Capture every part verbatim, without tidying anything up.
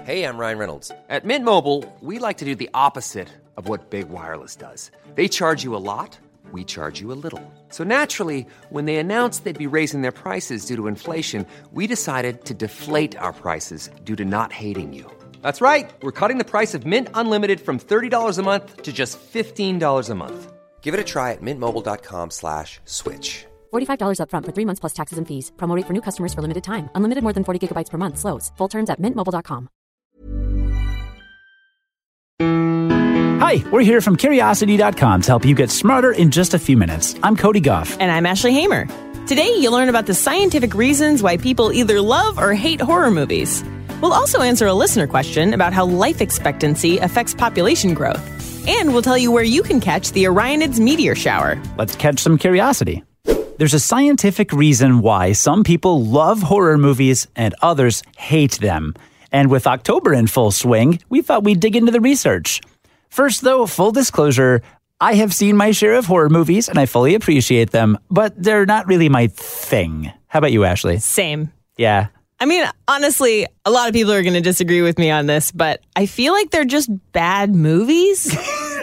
Hey, I'm Ryan Reynolds. At Mint Mobile, we like to do the opposite of what Big Wireless does. They charge you a lot, we charge you a little. So naturally, when they announced they'd be raising their prices due to inflation, we decided to deflate our prices due to not hating you. That's right. We're cutting the price of Mint Unlimited from thirty dollars a month to just fifteen dollars a month. Give it a try at mintmobile.com slash switch. forty-five dollars up front for three months plus taxes and fees. Promo rate for new customers for limited time. Unlimited more than forty gigabytes per month. Slows full terms at mint mobile dot com. Hi, we're here from Curiosity dot com to help you get smarter in just a few minutes. I'm Cody Goff. And I'm Ashley Hamer. Today, you'll learn about the scientific reasons why people either love or hate horror movies. We'll also answer a listener question about how life expectancy affects population growth. And we'll tell you where you can catch the Orionids meteor shower. Let's catch some curiosity. There's a scientific reason why some people love horror movies and others hate them. And with October in full swing, we thought we'd dig into the research. First, though, full disclosure, I have seen my share of horror movies and I fully appreciate them, but they're not really my thing. How about you, Ashley? Same. Yeah. I mean, honestly, a lot of people are going to disagree with me on this, but I feel like they're just bad movies.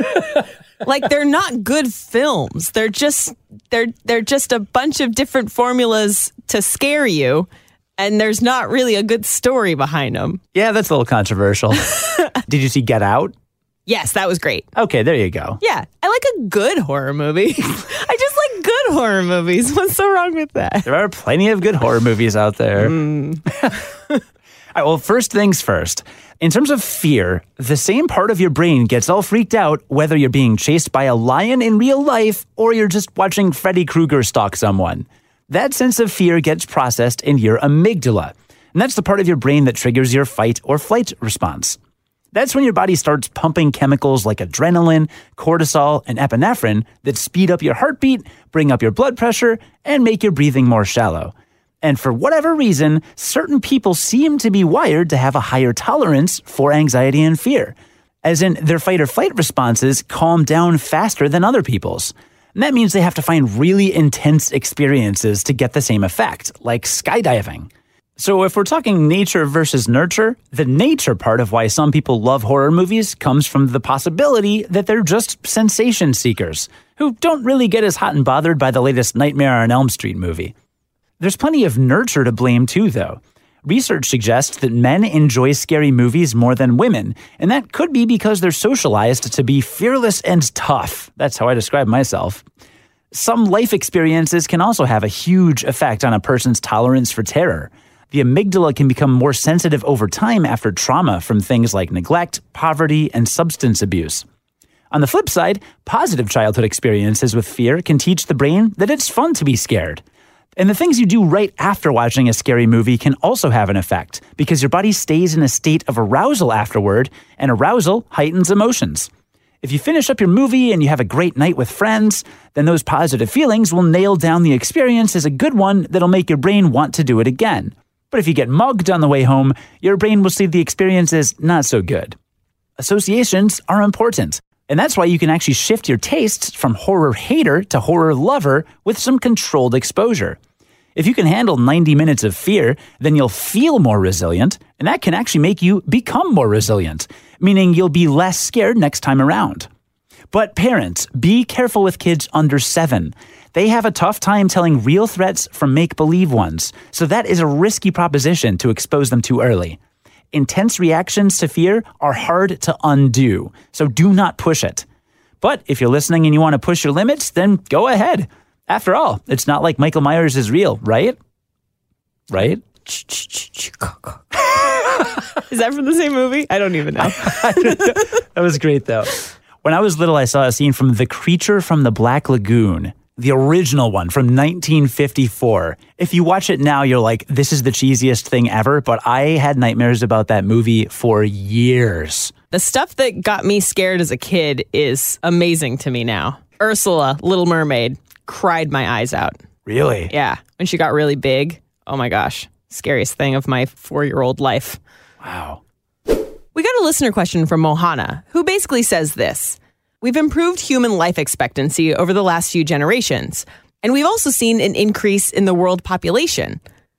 Like, they're not good films. They're just they're they're just a bunch of different formulas to scare you, and there's not really a good story behind them. Yeah, that's a little controversial. Did you see Get Out? Yes, that was great. Okay, there you go. Yeah, I like a good horror movie. I just like good horror movies. What's so wrong with that? There are plenty of good horror movies out there. Mm. All right, well, first things first. In terms of fear, the same part of your brain gets all freaked out whether you're being chased by a lion in real life or you're just watching Freddy Krueger stalk someone. That sense of fear gets processed in your amygdala, and that's the part of your brain that triggers your fight or flight response. That's when your body starts pumping chemicals like adrenaline, cortisol, and epinephrine that speed up your heartbeat, bring up your blood pressure, and make your breathing more shallow. And for whatever reason, certain people seem to be wired to have a higher tolerance for anxiety and fear, as in their fight or flight responses calm down faster than other people's. And that means they have to find really intense experiences to get the same effect, like skydiving. So if we're talking nature versus nurture, the nature part of why some people love horror movies comes from the possibility that they're just sensation seekers who don't really get as hot and bothered by the latest Nightmare on Elm Street movie. There's plenty of nurture to blame too, though. Research suggests that men enjoy scary movies more than women, and that could be because they're socialized to be fearless and tough. That's how I describe myself. Some life experiences can also have a huge effect on a person's tolerance for terror. The amygdala can become more sensitive over time after trauma from things like neglect, poverty, and substance abuse. On the flip side, positive childhood experiences with fear can teach the brain that it's fun to be scared. And the things you do right after watching a scary movie can also have an effect, because your body stays in a state of arousal afterward, and arousal heightens emotions. If you finish up your movie and you have a great night with friends, then those positive feelings will nail down the experience as a good one that'll make your brain want to do it again. But if you get mugged on the way home, your brain will see the experience as not so good. Associations are important, and that's why you can actually shift your tastes from horror hater to horror lover with some controlled exposure. If you can handle ninety minutes of fear, then you'll feel more resilient, and that can actually make you become more resilient, meaning you'll be less scared next time around. But parents, be careful with kids under seven. They have a tough time telling real threats from make-believe ones, so that is a risky proposition to expose them too early. Intense reactions to fear are hard to undo, so do not push it. But if you're listening and you want to push your limits, then go ahead. After all, it's not like Michael Myers is real, right? Right? Is that from the same movie? I don't even know. That was great, though. When I was little, I saw a scene from The Creature from the Black Lagoon, the original one from nineteen fifty-four. If you watch it now, you're like, this is the cheesiest thing ever, but I had nightmares about that movie for years. The stuff that got me scared as a kid is amazing to me now. Ursula, Little Mermaid, cried my eyes out. Really? Yeah. When she got really big, oh my gosh, scariest thing of my four-year-old life. Wow. We got a listener question from Mohana, who basically says this. We've improved human life expectancy over the last few generations, and we've also seen an increase in the world population.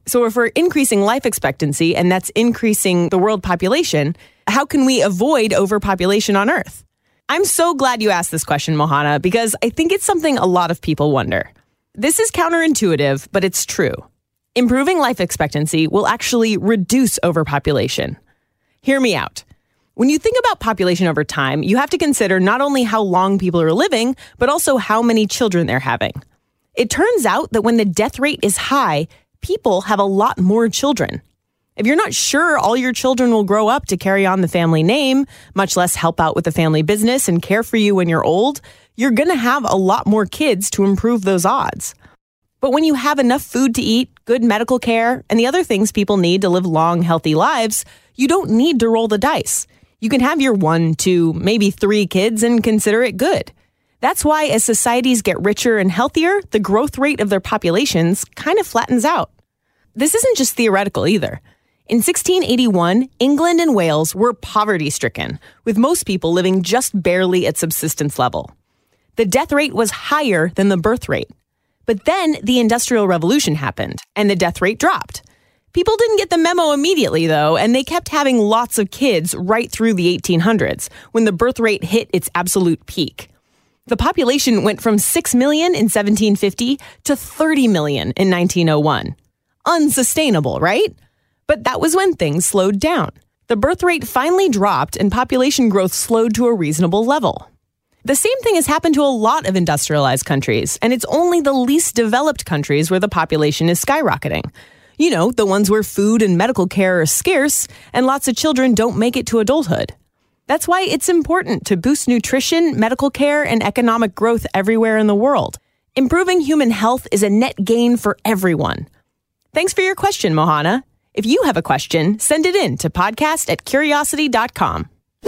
So if we're increasing life expectancy and that's increasing the world population, how can we avoid overpopulation on Earth? I'm so glad you asked this question, Mohana, because I think it's something a lot of people wonder. This is counterintuitive, but it's true. Improving life expectancy will actually reduce overpopulation. Hear me out. When you think about population over time, you have to consider not only how long people are living, but also how many children they're having. It turns out that when the death rate is high, people have a lot more children. If you're not sure all your children will grow up to carry on the family name, much less help out with the family business and care for you when you're old, you're going to have a lot more kids to improve those odds. But when you have enough food to eat, good medical care, and the other things people need to live long, healthy lives, you don't need to roll the dice. You can have your one, two, maybe three kids and consider it good. That's why as societies get richer and healthier, the growth rate of their populations kind of flattens out. This isn't just theoretical either. In sixteen eighty-one, England and Wales were poverty-stricken, with most people living just barely at subsistence level. The death rate was higher than the birth rate. But then the Industrial Revolution happened, and the death rate dropped. People didn't get the memo immediately, though, and they kept having lots of kids right through the eighteen hundreds, when the birth rate hit its absolute peak. The population went from six million in seventeen fifty to thirty million in nineteen oh one. Unsustainable, right? But that was when things slowed down. The birth rate finally dropped and population growth slowed to a reasonable level. The same thing has happened to a lot of industrialized countries, and it's only the least developed countries where the population is skyrocketing. You know, the ones where food and medical care are scarce and lots of children don't make it to adulthood. That's why it's important to boost nutrition, medical care, and economic growth everywhere in the world. Improving human health is a net gain for everyone. Thanks for your question, Mohana. If you have a question, send it in to podcast at curiosity dot com.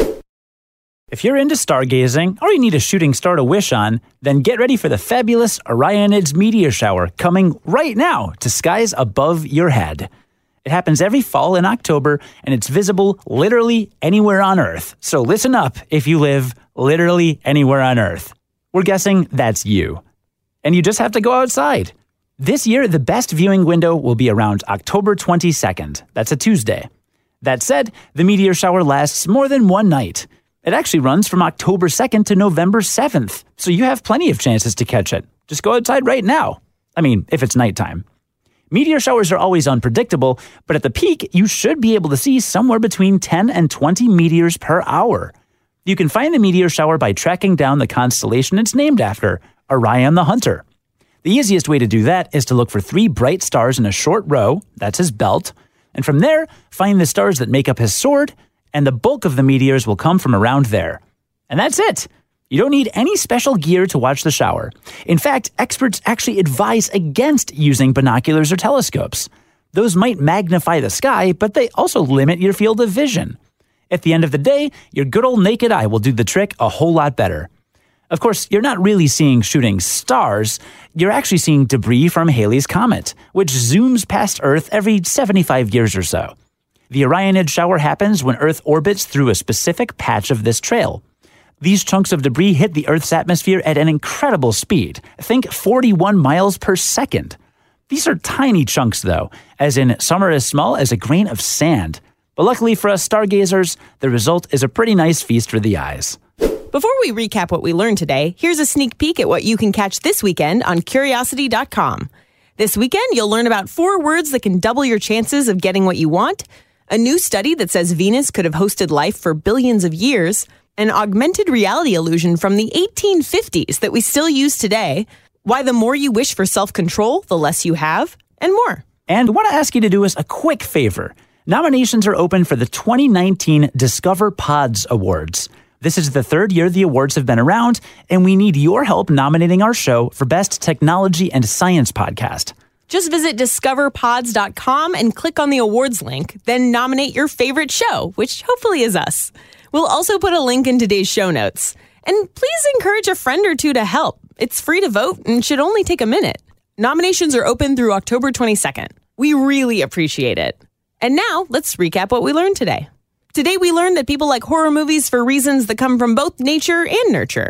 If you're into stargazing or you need a shooting star to wish on, then get ready for the fabulous Orionids meteor shower coming right now to skies above your head. It happens every fall in October, and it's visible literally anywhere on Earth. So listen up if you live literally anywhere on Earth. We're guessing that's you. And you just have to go outside. This year, the best viewing window will be around October twenty-second. That's a Tuesday. That said, the meteor shower lasts more than one night. It actually runs from October second to November seventh, so you have plenty of chances to catch it. Just go outside right now. I mean, if it's nighttime. Meteor showers are always unpredictable, but at the peak, you should be able to see somewhere between ten and twenty meteors per hour. You can find the meteor shower by tracking down the constellation it's named after, Orion the Hunter. The easiest way to do that is to look for three bright stars in a short row, that's his belt, and from there, find the stars that make up his sword, and the bulk of the meteors will come from around there. And that's it. You don't need any special gear to watch the shower. In fact, experts actually advise against using binoculars or telescopes. Those might magnify the sky, but they also limit your field of vision. At the end of the day, your good old naked eye will do the trick a whole lot better. Of course, you're not really seeing shooting stars. You're actually seeing debris from Halley's Comet, which zooms past Earth every seventy-five years or so. The Orionid shower happens when Earth orbits through a specific patch of this trail. These chunks of debris hit the Earth's atmosphere at an incredible speed. Think forty-one miles per second. These are tiny chunks, though, as in some are as small as a grain of sand. But luckily for us stargazers, the result is a pretty nice feast for the eyes. Before we recap what we learned today, here's a sneak peek at what you can catch this weekend on curiosity dot com. This weekend, you'll learn about four words that can double your chances of getting what you want, a new study that says Venus could have hosted life for billions of years, an augmented reality illusion from the eighteen fifties that we still use today, why the more you wish for self-control, the less you have, and more. And I want to ask you to do us a quick favor. Nominations are open for the twenty nineteen Discover Pods Awards. This is the third year the awards have been around, and we need your help nominating our show for Best Technology and Science Podcast. Just visit discover pods dot com and click on the awards link, then nominate your favorite show, which hopefully is us. We'll also put a link in today's show notes. And please encourage a friend or two to help. It's free to vote and should only take a minute. Nominations are open through October twenty-second. We really appreciate it. And now, let's recap what we learned today. Today we learned that people like horror movies for reasons that come from both nature and nurture.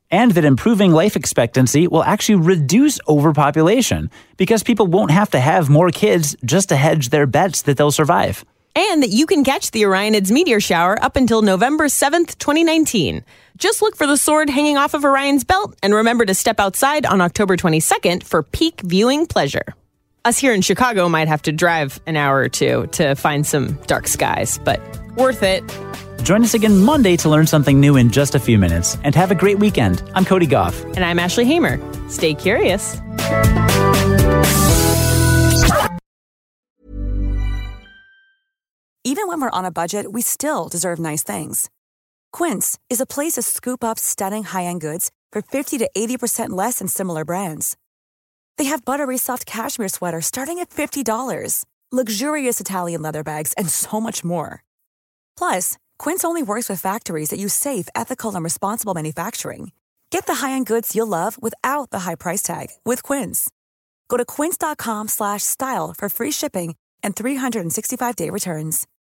and that improving life expectancy will actually reduce overpopulation because people won't have to have more kids just to hedge their bets that they'll survive. And that you can catch the Orionids meteor shower up until November seventh, twenty nineteen. Just look for the sword hanging off of Orion's belt and remember to step outside on October twenty-second for peak viewing pleasure. Us here in Chicago might have to drive an hour or two to find some dark skies, but worth it. Join us again Monday to learn something new in just a few minutes. And have a great weekend. I'm Cody Goff. And I'm Ashley Hamer. Stay curious. Even when we're on a budget, we still deserve nice things. Quince is a place to scoop up stunning high-end goods for fifty to eighty percent less than similar brands. They have buttery soft cashmere sweaters starting at fifty dollars, luxurious Italian leather bags, and so much more. Plus, Quince only works with factories that use safe, ethical, and responsible manufacturing. Get the high-end goods you'll love without the high price tag with Quince. Go to quince.com slash style for free shipping and three sixty-five day returns.